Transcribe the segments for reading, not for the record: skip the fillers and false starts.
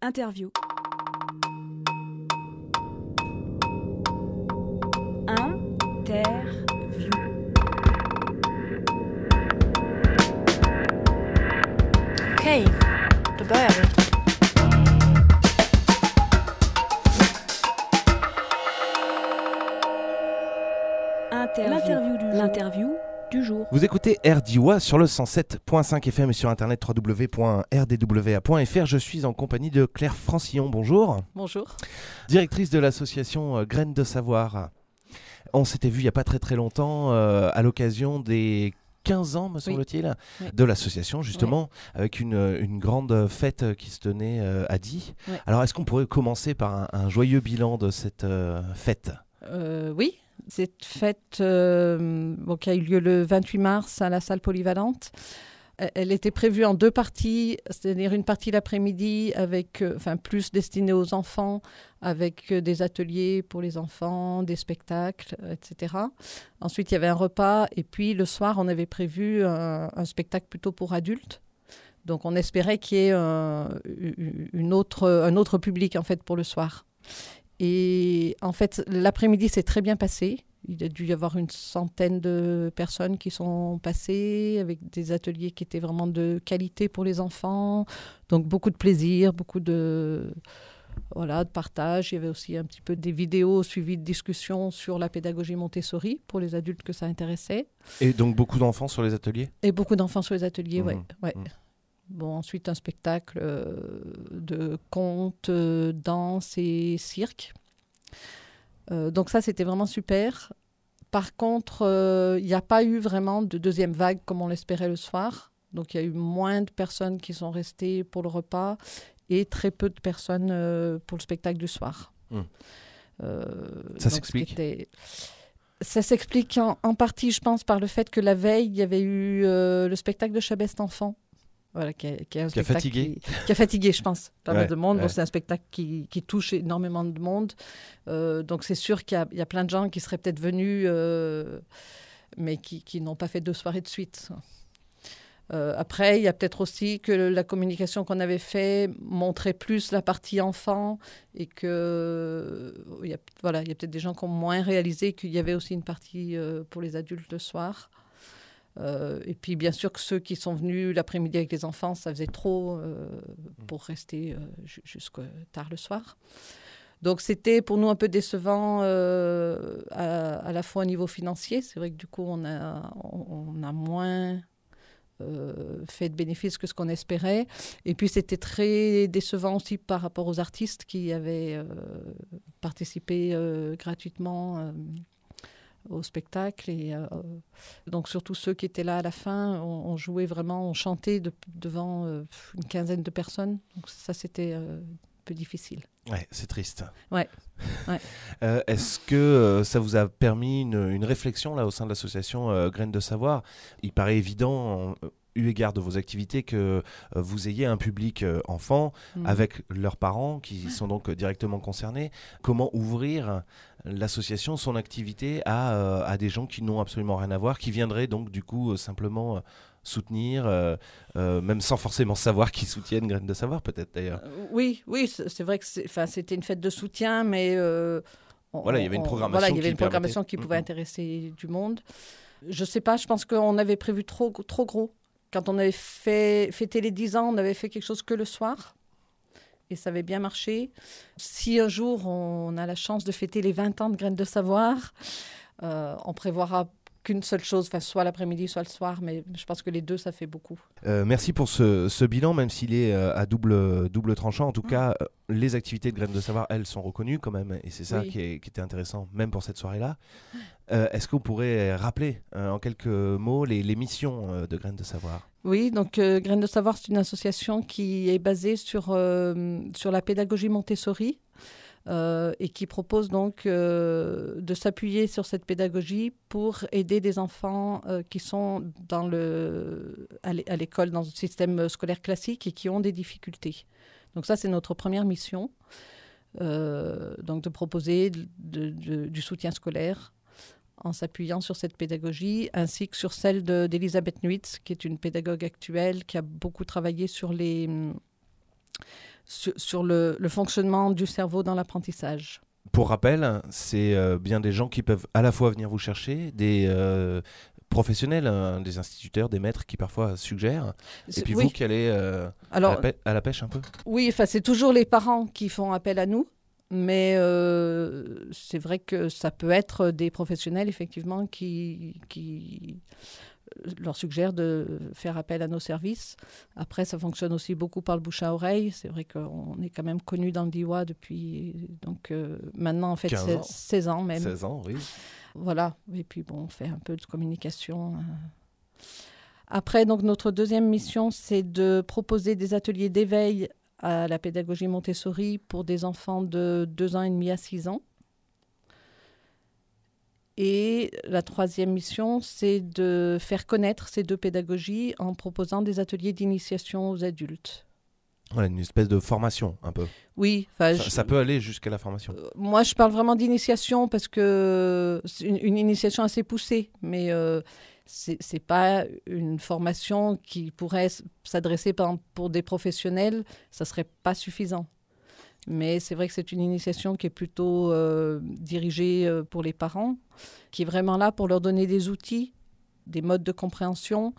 Interview. Okej, då börjar vi. L'interview du jour. Vous écoutez RDIWA sur le 107.5 FM et sur internet www.rdwa.fr. Je suis en compagnie de Claire Francillon. Bonjour. Bonjour. Directrice de l'association Graines de Savoir. On s'était vu il n'y a pas très longtemps à l'occasion des 15 ans, me semble-t-il, de l'association, justement, avec une grande fête qui se tenait à Die. Oui. Alors, est-ce qu'on pourrait commencer par un joyeux bilan de cette fête ? Oui, cette fête qui a eu lieu le 28 mars à la salle polyvalente. Elle était prévue en deux parties, c'est-à-dire une partie l'après-midi avec, plus destinée aux enfants, avec des ateliers pour les enfants, des spectacles, etc. Ensuite, il y avait un repas et puis le soir, on avait prévu un spectacle plutôt pour adultes. Donc, on espérait qu'il y ait un autre public en fait pour le soir. Et en fait, l'après-midi s'est très bien passé. Il a dû y avoir une centaine de personnes qui sont passées avec des ateliers qui étaient vraiment de qualité pour les enfants. Donc, beaucoup de plaisir, beaucoup de partage. Il y avait aussi un petit peu des vidéos suivies de discussions sur la pédagogie Montessori pour les adultes que ça intéressait. Et donc, beaucoup d'enfants sur les ateliers ? Et beaucoup d'enfants sur les ateliers, oui. Bon, ensuite, un spectacle de contes, danse et cirque. Donc ça, c'était vraiment super. Par contre, il n'y a pas eu vraiment de deuxième vague comme on l'espérait le soir. Donc, il y a eu moins de personnes qui sont restées pour le repas et très peu de personnes pour le spectacle du soir. Ça s'explique ? Ça s'explique en partie, je pense, par le fait que la veille, il y avait eu le spectacle de Chabest Enfant. Voilà, qui a fatigué. Qui a fatigué, je pense, pas mal de monde. Ouais. Bon, c'est un spectacle qui touche énormément de monde. Donc, c'est sûr qu'il y a plein de gens qui seraient peut-être venus, mais qui n'ont pas fait 2 soirées de suite. Après, il y a peut-être aussi que la communication qu'on avait fait montrait plus la partie enfant et que il y a peut-être des gens qui ont moins réalisé qu'il y avait aussi une partie pour les adultes le soir. Et puis, bien sûr que ceux qui sont venus l'après-midi avec les enfants, ça faisait trop pour rester jusqu'à tard le soir. Donc, c'était pour nous un peu décevant à la fois au niveau financier. C'est vrai que du coup, on a moins fait de bénéfices que ce qu'on espérait. Et puis, c'était très décevant aussi par rapport aux artistes qui avaient participé gratuitement au spectacle. Et donc, surtout ceux qui étaient là à la fin, on jouait vraiment, on chantait devant une quinzaine de personnes. Donc, ça, c'était un peu difficile. Ouais, c'est triste. Ouais. Est-ce que ça vous a permis une réflexion là, au sein de l'association Graines de Savoir ? Il paraît évident, eu égard de vos activités, que vous ayez un public enfant avec leurs parents qui sont donc directement concernés. Comment ouvrir l'association, son activité à des gens qui n'ont absolument rien à voir, qui viendraient donc du coup simplement soutenir, même sans forcément savoir qu'ils soutiennent Graines de Savoir, peut-être d'ailleurs. Oui, c'est vrai que c'était une fête de soutien, mais il y avait une programmation qui pouvait intéresser du monde. Je sais pas, je pense qu'on avait prévu trop gros. Quand on avait fêté les 10 ans, on avait fait quelque chose que le soir. Et ça avait bien marché. Si un jour, on a la chance de fêter les 20 ans de Graines de Savoir, on prévoira qu'une seule chose, soit l'après-midi, soit le soir, mais je pense que les deux, ça fait beaucoup. Merci pour ce bilan, même s'il est à double tranchant. En tout cas, les activités de Graines de Savoir, elles sont reconnues quand même, et c'est ça qui était intéressant, même pour cette soirée-là. Est-ce qu'on pourrait rappeler en quelques mots les missions de Graines de Savoir ? Oui, donc Graines de Savoir, c'est une association qui est basée sur la pédagogie Montessori. Et qui propose donc de s'appuyer sur cette pédagogie pour aider des enfants qui sont à l'école, dans le système scolaire classique et qui ont des difficultés. Donc ça, c'est notre première mission, donc de proposer du soutien scolaire en s'appuyant sur cette pédagogie, ainsi que sur celle d'Elisabeth Nuitz, qui est une pédagogue actuelle qui a beaucoup travaillé sur sur le fonctionnement du cerveau dans l'apprentissage. Pour rappel, c'est bien des gens qui peuvent à la fois venir vous chercher, des professionnels, des instituteurs, des maîtres qui parfois suggèrent, et puis Oui. vous qui allez Alors, à la pêche un peu. oui, enfin, c'est toujours les parents qui font appel à nous, mais c'est vrai que ça peut être des professionnels, effectivement, qui leur suggèrent de faire appel à nos services. Après, ça fonctionne aussi beaucoup par le bouche à oreille. C'est vrai qu'on est quand même connu dans le Diois depuis maintenant, en fait, 16 ans même. 16 ans, oui. Voilà, et puis bon, on fait un peu de communication. Après, donc, notre deuxième mission, c'est de proposer des ateliers d'éveil à la pédagogie Montessori pour des enfants de 2 ans et demi à 6 ans. Et la troisième mission, c'est de faire connaître ces deux pédagogies en proposant des ateliers d'initiation aux adultes. Voilà, une espèce de formation, un peu. Oui. Ça peut aller jusqu'à la formation. Moi, je parle vraiment d'initiation parce que c'est une initiation assez poussée, mais c'est pas une formation qui pourrait s'adresser pour des professionnels, ça serait pas suffisant. Mais c'est vrai que c'est une initiation qui est plutôt dirigée pour les parents, qui est vraiment là pour leur donner des outils, des modes de compréhension,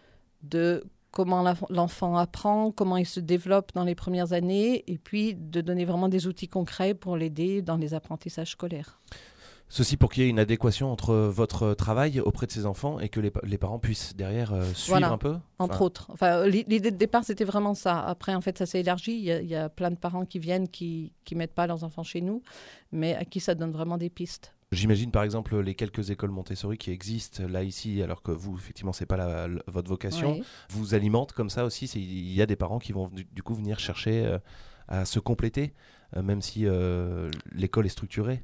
de comment l'enfant apprend, comment il se développe dans les premières années, et puis de donner vraiment des outils concrets pour l'aider dans les apprentissages scolaires. Ceci pour qu'il y ait une adéquation entre votre travail auprès de ces enfants et que les parents puissent derrière suivre un peu. Entre autres. Enfin, l'idée de départ, c'était vraiment ça. Après, en fait, ça s'est élargi. Il y a plein de parents qui viennent, qui mettent pas leurs enfants chez nous, mais à qui ça donne vraiment des pistes. J'imagine par exemple les quelques écoles Montessori qui existent là ici, alors que vous, effectivement, c'est pas votre vocation, Oui. vous alimentent comme ça aussi. Il y a des parents qui vont du coup venir chercher à se compléter, même si l'école est structurée.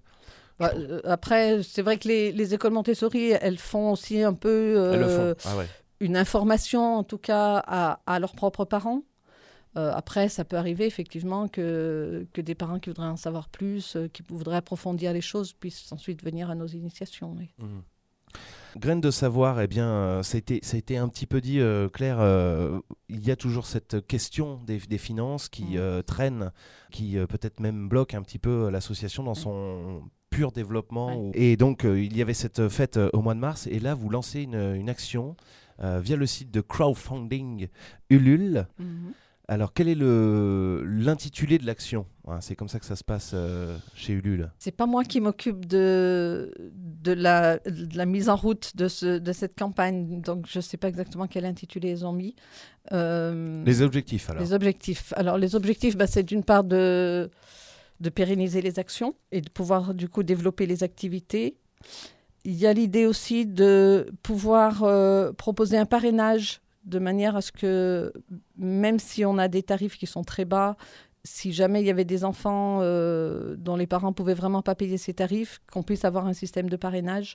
Après, c'est vrai que les écoles Montessori, elles font aussi un peu Elles le font. Ah ouais. une information, en tout cas, à leurs propres parents. Après, ça peut arriver effectivement que des parents qui voudraient en savoir plus, qui voudraient approfondir les choses, puissent ensuite venir à nos initiations. Oui. Graines de savoir, eh bien, ça a été un petit peu dit, Claire, il y a toujours cette question des finances qui traîne, qui peut-être même bloque un petit peu l'association dans son pur développement. Ouais. Et donc, il y avait cette fête au mois de mars, et là, vous lancez une action via le site de crowdfunding Ulule. Alors, quel est l'intitulé de l'action ? C'est comme ça que ça se passe chez Ulule. C'est pas moi qui m'occupe de la mise en route de cette campagne, donc je ne sais pas exactement quel intitulé ils ont mis. Les objectifs, alors. Les objectifs. Alors, les objectifs, c'est d'une part de pérenniser les actions et de pouvoir, du coup, développer les activités. Il y a l'idée aussi de pouvoir proposer un parrainage de manière à ce que, même si on a des tarifs qui sont très bas, si jamais il y avait des enfants dont les parents ne pouvaient vraiment pas payer ces tarifs, qu'on puisse avoir un système de parrainage.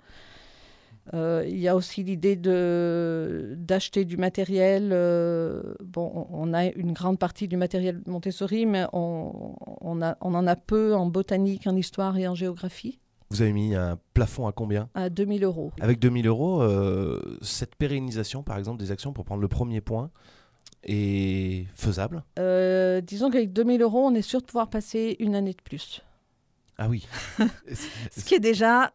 Il y a aussi l'idée d'acheter du matériel. On a une grande partie du matériel Montessori, mais on en a peu en botanique, en histoire et en géographie. Vous avez mis un plafond à combien ? À 2 000 €. Avec 2 000 €, cette pérennisation, par exemple, des actions, pour prendre le premier point, est faisable ? Disons qu'avec 2 000 €, on est sûr de pouvoir passer une année de plus. Ah oui. Ce qui est déjà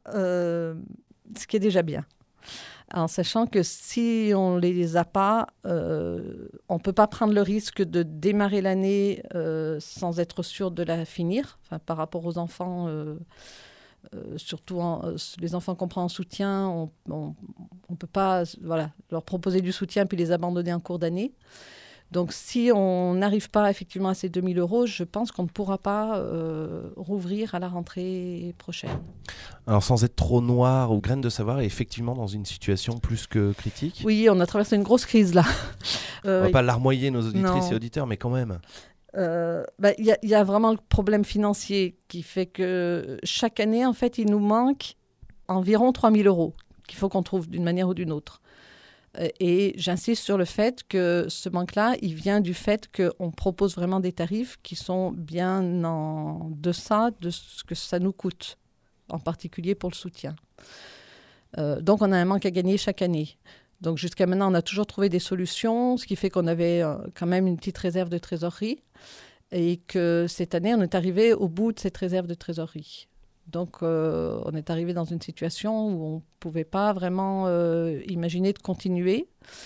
bien. En sachant que si on ne les a pas, on ne peut pas prendre le risque de démarrer l'année sans être sûr de la finir. Enfin, par rapport aux enfants, surtout les enfants qu'on prend en soutien, on ne peut pas leur proposer du soutien puis les abandonner en cours d'année. Donc, si on n'arrive pas effectivement à ces 2 000 €, je pense qu'on ne pourra pas rouvrir à la rentrée prochaine. Alors, sans être trop noir, ou Graines de savoir est effectivement dans une situation plus que critique. Oui, on a traversé une grosse crise là. On va pas larmoyer nos auditrices et auditeurs, mais quand même. Il y a vraiment le problème financier qui fait que chaque année, en fait, il nous manque environ 3 000 € qu'il faut qu'on trouve d'une manière ou d'une autre. Et j'insiste sur le fait que ce manque-là, il vient du fait qu'on propose vraiment des tarifs qui sont bien en deçà de ce que ça nous coûte, en particulier pour le soutien. Donc, on a un manque à gagner chaque année. Donc, jusqu'à maintenant, on a toujours trouvé des solutions, ce qui fait qu'on avait quand même une petite réserve de trésorerie. et que cette année, on est arrivé au bout de cette réserve de trésorerie. Donc, on est arrivé dans une situation où on ne pouvait pas vraiment imaginer de continuer.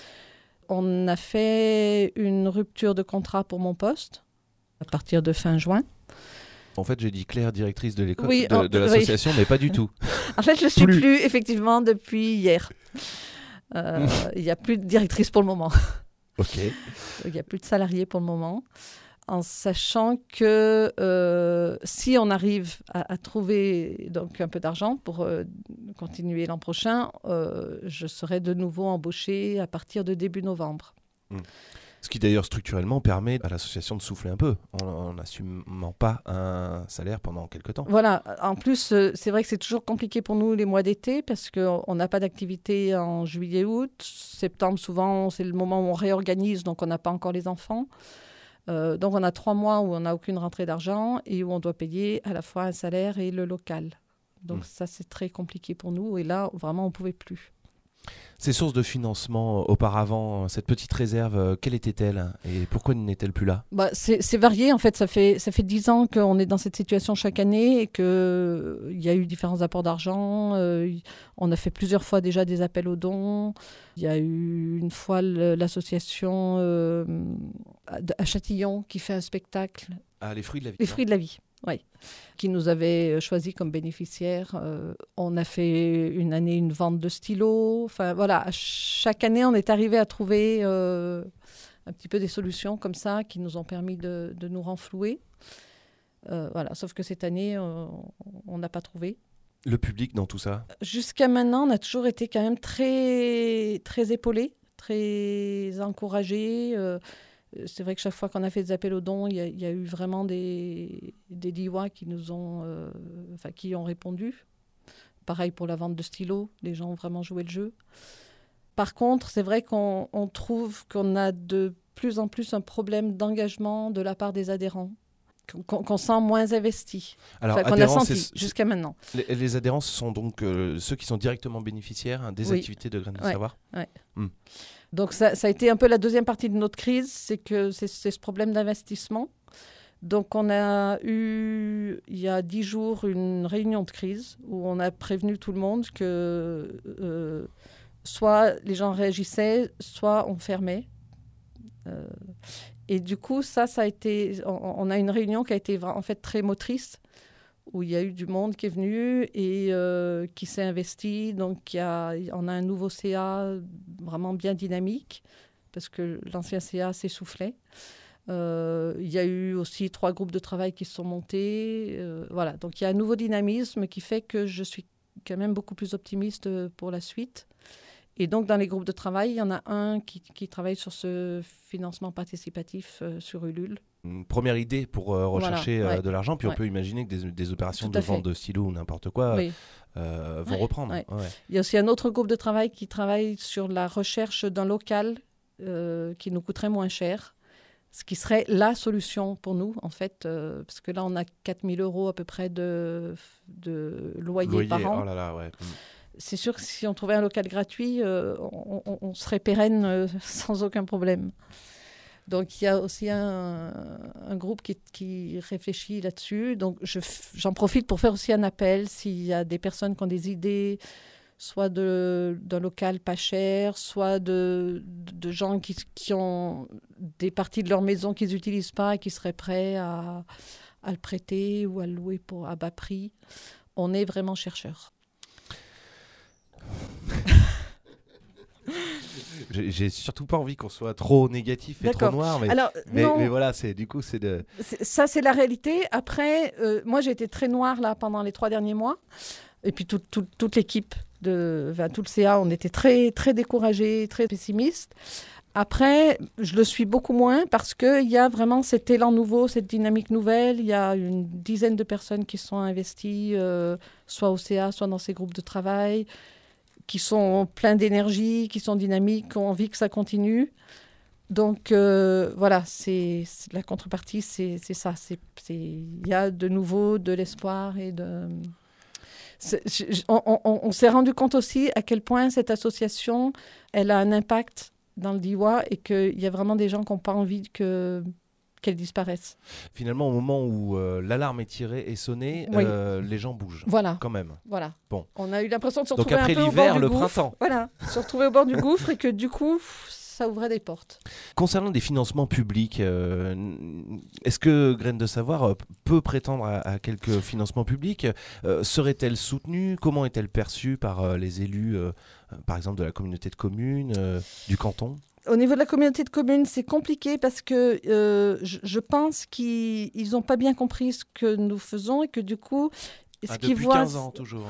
On a fait une rupture de contrat pour mon poste à partir de fin juin. En fait, j'ai dit Claire, directrice de l'école, Oui, de l'association, mais pas du tout. En fait, je ne suis plus, effectivement, depuis hier. Il n'y a plus de directrice pour le moment. Ok. Il n'y a plus de salariés pour le moment. En sachant que si on arrive à trouver donc, un peu d'argent pour continuer l'an prochain, je serai de nouveau embauchée à partir de début novembre. Ce qui d'ailleurs structurellement permet à l'association de souffler un peu en n'assumant pas un salaire pendant quelques temps. Voilà, en plus c'est vrai que c'est toujours compliqué pour nous les mois d'été parce qu'on n'a pas d'activité en juillet-août. Septembre souvent c'est le moment où on réorganise donc on n'a pas encore les enfants. Donc on a 3 mois où on n'a aucune rentrée d'argent et où on doit payer à la fois un salaire et le local. Donc ça c'est très compliqué pour nous et là vraiment on ne pouvait plus. Ces sources de financement auparavant, cette petite réserve, quelle était-elle et pourquoi n'est-elle plus là ? C'est varié en fait, ça fait 10 ans qu'on est dans cette situation chaque année et qu'il y a eu différents apports d'argent. On a fait plusieurs fois déjà des appels aux dons. Il y a eu une fois l'association à Châtillon qui fait un spectacle. Ah, les fruits de la vie. Les fruits de la vie. Oui, qui nous avait choisi comme bénéficiaires. On a fait une année une vente de stylos. Enfin voilà, chaque année on est arrivé à trouver un petit peu des solutions comme ça qui nous ont permis de nous renflouer. Voilà, sauf que cette année on n'a pas trouvé. Le public dans tout ça ? Jusqu'à maintenant, on a toujours été quand même très très épaulés, très encouragés. C'est vrai que chaque fois qu'on a fait des appels aux dons, il y a eu vraiment des DIWA qui nous ont, qui ont répondu. Pareil pour la vente de stylos, les gens ont vraiment joué le jeu. Par contre, c'est vrai qu'on trouve qu'on a de plus en plus un problème d'engagement de la part des adhérents, qu'on sent moins investis. Alors, qu'on a senti jusqu'à maintenant. Les adhérents, ce sont donc ceux qui sont directement bénéficiaires des activités de Graines de Savoir. Ouais. Donc ça a été un peu la deuxième partie de notre crise, c'est ce problème d'investissement. Donc on a eu, il y a 10 jours, une réunion de crise où on a prévenu tout le monde que soit les gens réagissaient, soit on fermait. Et du coup, ça a été, on a une réunion qui a été en fait très motrice, où il y a eu du monde qui est venu et qui s'est investi. Donc, on a un nouveau CA vraiment bien dynamique, parce que l'ancien CA s'essoufflait. Il y a eu aussi 3 groupes de travail qui se sont montés. Voilà. Donc, il y a un nouveau dynamisme qui fait que je suis quand même beaucoup plus optimiste pour la suite. Et donc, dans les groupes de travail, il y en a un qui travaille sur ce financement participatif sur Ulule. Une première idée pour rechercher de l'argent, puis on peut imaginer que des opérations de vente de stylos ou n'importe quoi vont reprendre. Ouais. Il y a aussi un autre groupe de travail qui travaille sur la recherche d'un local qui nous coûterait moins cher, ce qui serait la solution pour nous, en fait, parce que là, on a 4 000 € à peu près de loyer par an. Oh là là, ouais. C'est sûr que si on trouvait un local gratuit, on serait pérenne sans aucun problème. Donc, il y a aussi un groupe qui réfléchit là-dessus. Donc, j'en profite pour faire aussi un appel s'il y a des personnes qui ont des idées, soit d'un local pas cher, soit de gens qui ont des parties de leur maison qu'ils n'utilisent pas et qui seraient prêts à le prêter ou à le louer à bas prix. On est vraiment chercheurs. J'ai surtout pas envie qu'on soit trop négatif et trop noir, mais voilà, c'est ça, c'est la réalité. Après, moi, j'ai été très noire là pendant les 3 derniers mois, et puis toute l'équipe tout le CA, on était très très découragés, très pessimistes. Après, je le suis beaucoup moins parce qu'il y a vraiment cet élan nouveau, cette dynamique nouvelle. Il y a une dizaine de personnes qui sont investies, soit au CA, soit dans ces groupes de travail, qui sont pleins d'énergie, qui sont dynamiques, qui ont envie que ça continue. Donc, voilà, c'est la contrepartie, c'est ça. Il y a de nouveau de l'espoir et on s'est rendu compte aussi à quel point cette association, elle a un impact dans le DIWA et qu'il y a vraiment des gens qui n'ont pas envie qu'elles disparaissent. Finalement, au moment où l'alarme est tirée et sonnée, Oui. les gens bougent. Voilà. Quand même. Voilà. Bon. On a eu l'impression de se Donc retrouver après un peu l'hiver, au bord le du gouffre. printemps. Voilà, se retrouver au bord du gouffre et que du coup, ça ouvrait des portes. Concernant des financements publics, est-ce que Graines de Savoir peut prétendre à quelques financements publics Serait-elle soutenue? Comment est-elle perçue par les élus, par exemple de la communauté de communes, du canton? Au niveau de la communauté de communes, c'est compliqué parce que je pense qu'ils n'ont pas bien compris ce que nous faisons et que du coup, Depuis 15 ans, toujours.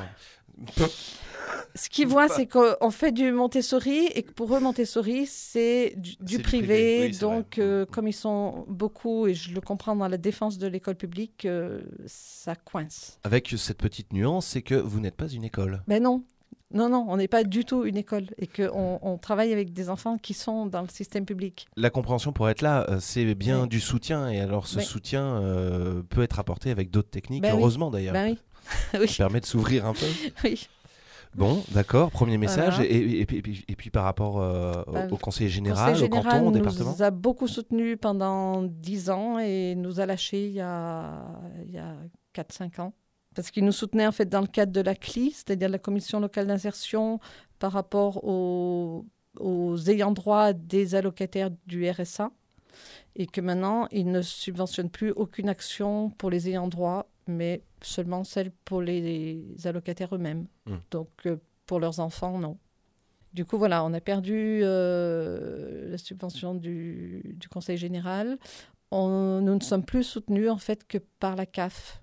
Ce qu'ils voient, c'est qu'on fait du Montessori et que pour eux, Montessori, c'est du privé. Oui, donc, comme ils sont beaucoup, et je le comprends dans la défense de l'école publique, ça coince. Avec cette petite nuance, c'est que vous n'êtes pas une école. Mais non. Non, on n'est pas du tout une école et qu'on travaille avec des enfants qui sont dans le système public. La compréhension pour être là, c'est bien du soutien. Et alors, ce Oui. soutien peut être apporté avec d'autres techniques, Ben oui. heureusement d'ailleurs. Ben oui. Ça Oui. permet de s'ouvrir un peu. Oui. Bon, d'accord, premier message. Voilà. Et puis par rapport au conseiller général, Conseil au canton, général au département nous a beaucoup soutenus pendant 10 ans et nous a lâchés il y a 4-5 ans. Parce qu'il nous soutenait en fait dans le cadre de la CLI, c'est-à-dire la Commission locale d'insertion, par rapport aux ayants droit des allocataires du RSA. Et que maintenant, il ne subventionne plus aucune action pour les ayants droit, mais seulement celle pour les allocataires eux-mêmes. Donc, pour leurs enfants, non. Du coup, voilà, on a perdu la subvention du Conseil général. Nous ne sommes plus soutenus, en fait, que par la CAF,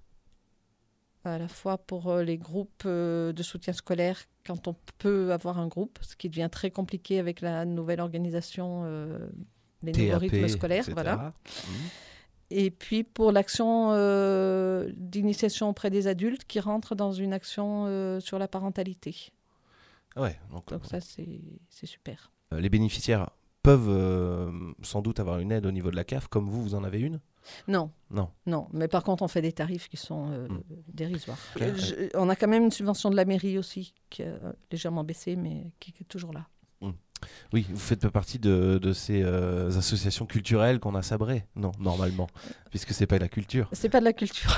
à la fois pour les groupes de soutien scolaire, quand on peut avoir un groupe, ce qui devient très compliqué avec la nouvelle organisation les nouveaux rythmes scolaires, etc. voilà. Et puis pour l'action d'initiation auprès des adultes qui rentre dans une action sur la parentalité. Ouais, donc ça, c'est super. Les bénéficiaires peuvent sans doute avoir une aide au niveau de la CAF, comme vous en avez une? Non. Mais par contre, on fait des tarifs qui sont dérisoires. On a quand même une subvention de la mairie aussi, qui a légèrement baissé, mais qui est toujours là. Oui, vous faites pas partie de ces associations culturelles qu'on a sabrées, non, normalement, puisque c'est pas de la culture. C'est pas de la culture.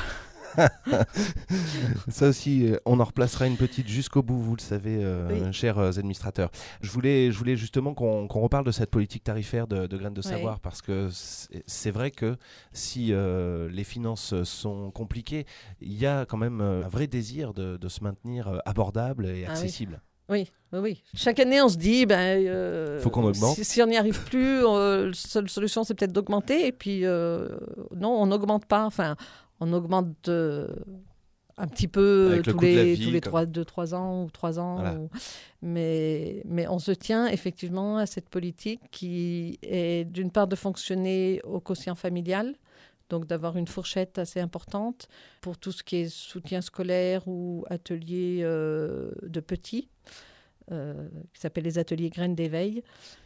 Ça aussi, on en replacera une petite jusqu'au bout, vous le savez, oui. Chers administrateurs. Je voulais justement qu'on reparle de cette politique tarifaire de Graines de Savoir, parce que c'est vrai que si les finances sont compliquées, il y a quand même un vrai désir de se maintenir abordable et accessible. Oui. Chaque année, on se dit, faut qu'on augmente. Si on n'y arrive plus, la seule solution, c'est peut-être d'augmenter. Et puis, non, on n'augmente pas. Enfin, on augmente un petit peu tous les 2-3 ans ou 3 ans. Voilà. Mais on se tient effectivement à cette politique qui est d'une part de fonctionner au quotient familial, donc d'avoir une fourchette assez importante pour tout ce qui est soutien scolaire ou atelier de petits, qui s'appellent les ateliers Graines d'éveil.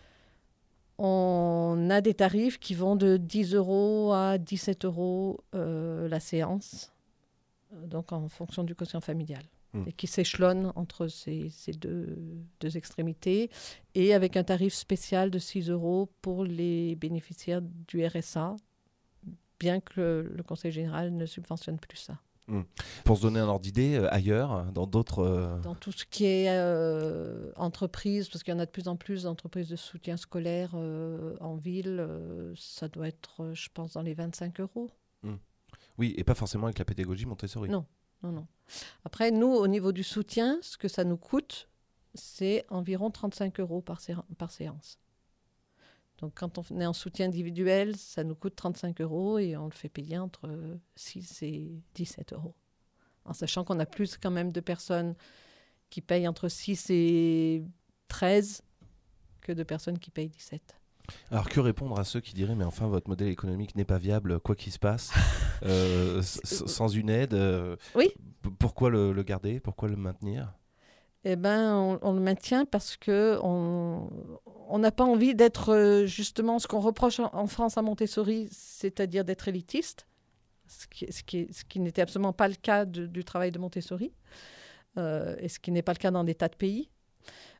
On a des tarifs qui vont de 10 € à 17 € la séance, donc en fonction du quotient familial, et qui s'échelonne entre ces deux extrémités, et avec un tarif spécial de 6 € pour les bénéficiaires du RSA, bien que le Conseil général ne subventionne plus ça. Pour se donner un ordre d'idée, ailleurs, dans d'autres... Dans tout ce qui est entreprise, parce qu'il y en a de plus en plus d'entreprises de soutien scolaire en ville, ça doit être, je pense, dans les 25 €. Oui, et pas forcément avec la pédagogie Montessori. Non. Après, nous, au niveau du soutien, ce que ça nous coûte, c'est environ 35 € par séance. Donc, quand on est en soutien individuel, ça nous coûte 35 € et on le fait payer entre 6 et 17 €. En sachant qu'on a plus quand même de personnes qui payent entre 6 et 13 que de personnes qui payent 17. Alors, que répondre à ceux qui diraient « Mais enfin, votre modèle économique n'est pas viable, quoi qu'il se passe, sans une aide Oui. Pourquoi le garder? Pourquoi le maintenir ?» Eh ben, on le maintient parce qu'on n'a pas envie d'être justement ce qu'on reproche en France à Montessori, c'est-à-dire d'être élitiste, ce qui n'était absolument pas le cas du travail de Montessori, et ce qui n'est pas le cas dans des tas de pays.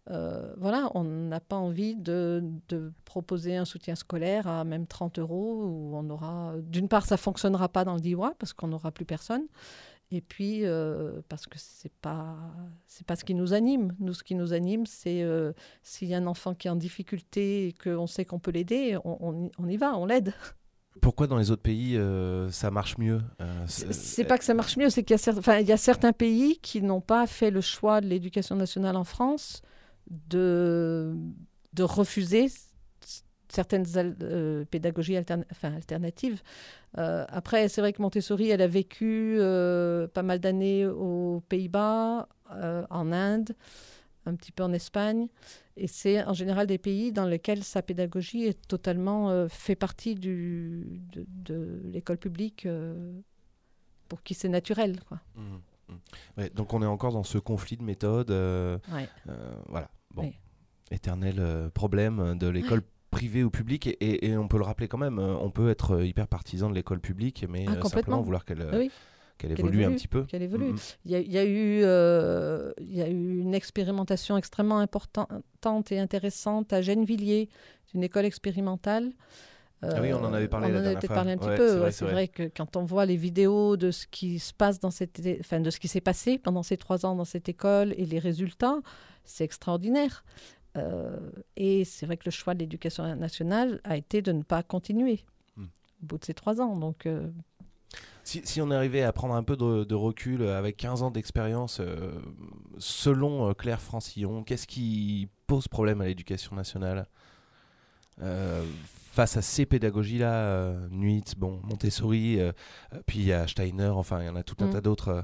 Voilà, on n'a pas envie de proposer un soutien scolaire à même 30 euros où on aura... D'une part, ça ne fonctionnera pas dans le DIWA parce qu'on n'aura plus personne. Et puis, parce que c'est pas ce qui nous anime. Nous, ce qui nous anime, c'est s'il y a un enfant qui est en difficulté et qu'on sait qu'on peut l'aider, on y va, on l'aide. Pourquoi dans les autres pays, ça marche mieux C'est pas que ça marche mieux, c'est qu'il y a certains pays qui n'ont pas fait le choix de l'éducation nationale en France de refuser certaines pédagogies alternatives. Après, c'est vrai que Montessori, elle a vécu pas mal d'années aux Pays-Bas, en Inde, un petit peu en Espagne. Et c'est en général des pays dans lesquels sa pédagogie est totalement fait partie de l'école publique pour qui c'est naturel, quoi. Ouais, donc on est encore dans ce conflit de méthodes. Voilà. Bon. Oui. Éternel problème de l'école privée ou publique. Et on peut le rappeler quand même, on peut être hyper partisan de l'école publique, mais simplement vouloir qu'elle évolue un petit peu. Qu'elle évolue. Il y a eu une expérimentation extrêmement importante et intéressante à Gennevilliers, une école expérimentale. Oui, on en avait parlé la dernière fois. Un petit peu. C'est vrai que quand on voit les vidéos de ce qui se passe de ce qui s'est passé pendant ces 3 ans dans cette école et les résultats, c'est extraordinaire. Et c'est vrai que le choix de l'éducation nationale a été de ne pas continuer au bout de ces 3 ans. Donc, si on arrivait à prendre un peu de recul avec 15 ans d'expérience, selon Claire Francillon, qu'est-ce qui pose problème à l'éducation nationale face à ces pédagogies-là, Nuits, Montessori, puis il y a Steiner, enfin il y en a tout un tas d'autres.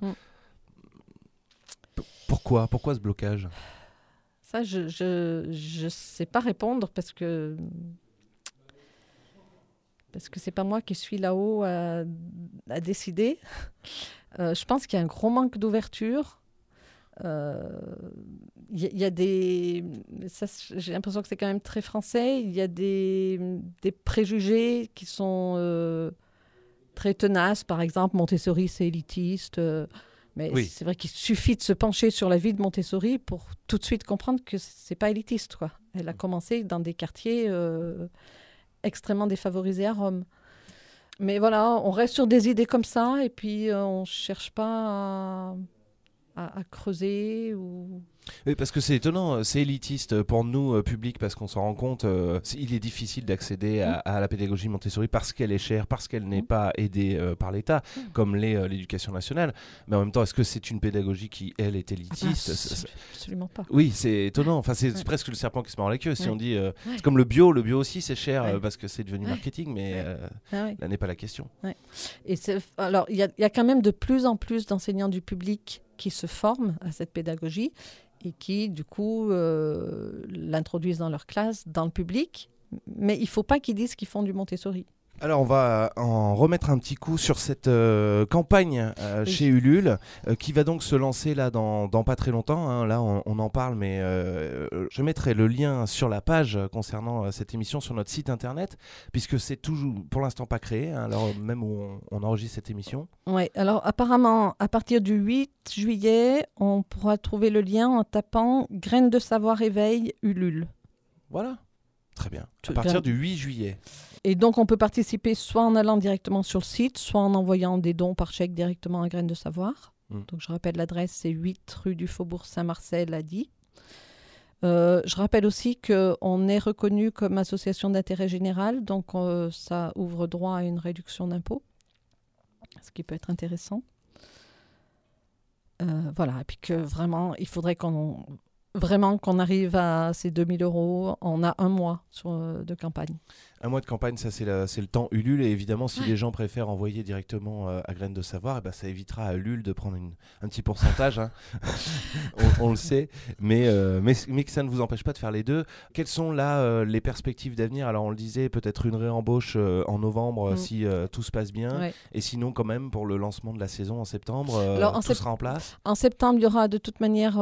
Pourquoi ce blocage ? Ça, je sais pas répondre parce que c'est pas moi qui suis là-haut à décider. Je pense qu'il y a un gros manque d'ouverture. Il y a des... Ça, j'ai l'impression que c'est quand même très français. Il y a des préjugés qui sont très tenaces. Par exemple, Montessori, c'est élitiste. Mais c'est vrai qu'il suffit de se pencher sur la vie de Montessori pour tout de suite comprendre que c'est pas élitiste, quoi. Elle a commencé dans des quartiers extrêmement défavorisés à Rome. Mais voilà, on reste sur des idées comme ça et puis on cherche pas à creuser ou... Oui, parce que c'est étonnant, c'est élitiste pour nous, public, parce qu'on s'en rend compte, il est difficile d'accéder à la pédagogie Montessori parce qu'elle est chère, parce qu'elle n'est pas aidée par l'État, comme l'est l'éducation nationale. Mais en même temps, est-ce que c'est une pédagogie qui, elle, est élitiste ? Absolument pas. Oui, c'est étonnant. Enfin, c'est presque le serpent qui se mord la queue. Si on dit, c'est comme le bio aussi, c'est cher parce que c'est devenu marketing, mais là n'est pas la question. Et alors, il y a quand même de plus en plus d'enseignants du public qui se forment à cette pédagogie et qui, du coup, l'introduisent dans leur classe, dans le public. Mais il ne faut pas qu'ils disent qu'ils font du Montessori. Alors, on va en remettre un petit coup sur cette campagne chez Ulule, qui va donc se lancer là dans pas très longtemps. Hein. Là, on en parle, mais je mettrai le lien sur la page concernant cette émission sur notre site internet, puisque c'est toujours, pour l'instant, pas créé, hein, alors même où on enregistre cette émission. Oui, alors apparemment, à partir du 8 juillet, on pourra trouver le lien en tapant « Graines de savoir éveil Ulule ». Voilà, très bien. À partir du 8 juillet. Et donc, on peut participer soit en allant directement sur le site, soit en envoyant des dons par chèque directement à Graines de Savoir. Donc, je rappelle l'adresse, c'est 8 rue du Faubourg Saint-Marcel à Die. Je rappelle aussi qu'on est reconnu comme association d'intérêt général, donc ça ouvre droit à une réduction d'impôt, ce qui peut être intéressant. Voilà, et puis que vraiment, il faudrait qu'on arrive à ces 2 000 €. On a un mois de campagne. Un mois de campagne, ça c'est le temps Ulule. Et évidemment, si les gens préfèrent envoyer directement à Graines de Savoir, eh ben, ça évitera à Ulule de prendre un petit pourcentage. Hein. on le sait. Mais que ça ne vous empêche pas de faire les deux. Quelles sont là les perspectives d'avenir ? Alors on le disait, peut-être une réembauche en novembre si tout se passe bien. Ouais. Et sinon, quand même, pour le lancement de la saison en septembre, tout sera en place ? En septembre, il y aura de toute manière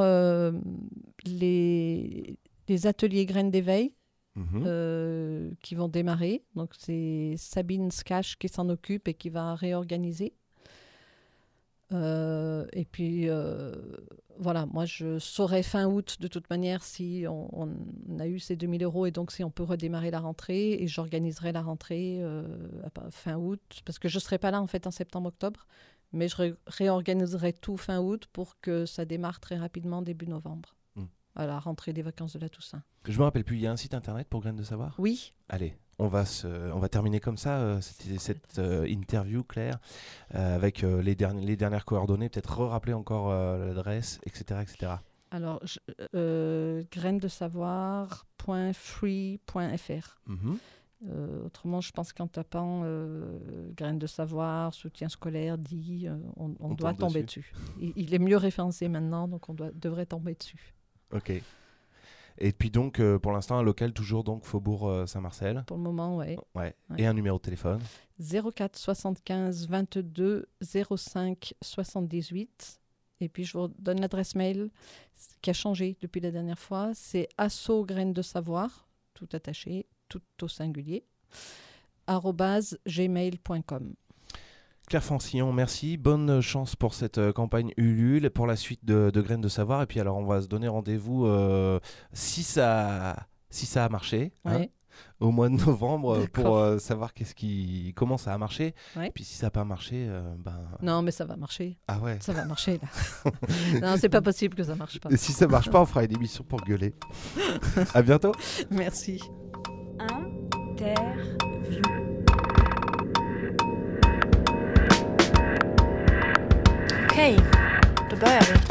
les ateliers Graines d'éveil. Qui vont démarrer. Donc, c'est Sabine Skash qui s'en occupe et qui va réorganiser. Et puis, voilà, moi, je saurai fin août, de toute manière, si on a eu ces 2 000 € et donc si on peut redémarrer la rentrée. Et j'organiserai la rentrée fin août, parce que je ne serai pas là, en fait, en septembre-octobre. Mais je réorganiserai tout fin août pour que ça démarre très rapidement début novembre, à la rentrée des vacances de la Toussaint. Je me rappelle plus, il y a un site internet pour Graines de Savoir ? Oui. Allez, on va terminer comme ça cette interview, Claire, avec les dernières coordonnées, peut-être rappeler encore l'adresse, etc. etc. Alors, grainesdesavoir.free.fr. Autrement, je pense qu'en tapant Graines de Savoir, soutien scolaire, on doit tomber dessus. Il est mieux référencé maintenant, donc on devrait tomber dessus. Ok. Et puis donc, pour l'instant, un local toujours donc Faubourg Saint-Marcel. Pour le moment, oui. Ouais. Et un numéro de téléphone 04 75 22 05 78. Et puis, je vous donne l'adresse mail qui a changé depuis la dernière fois. C'est @grainesdesavoir, de savoir, tout attaché, tout au singulier, @gmail.com. Claire Francillon, merci. Bonne chance pour cette campagne Ulule, pour la suite de Graines de Savoir. Et puis alors, on va se donner rendez-vous si ça a marché, Ouais. au mois de novembre, D'accord. pour savoir comment ça a marché. Ouais. Et puis si ça n'a pas marché, Non, mais ça va marcher. Ah ouais. Ça va marcher, là. Non, c'est pas possible que ça marche pas. Et si ça marche pas, on fera une émission pour gueuler. À bientôt. Merci. Interview. Okej, då börjar vi.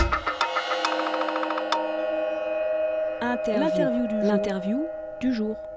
L'interview du jour.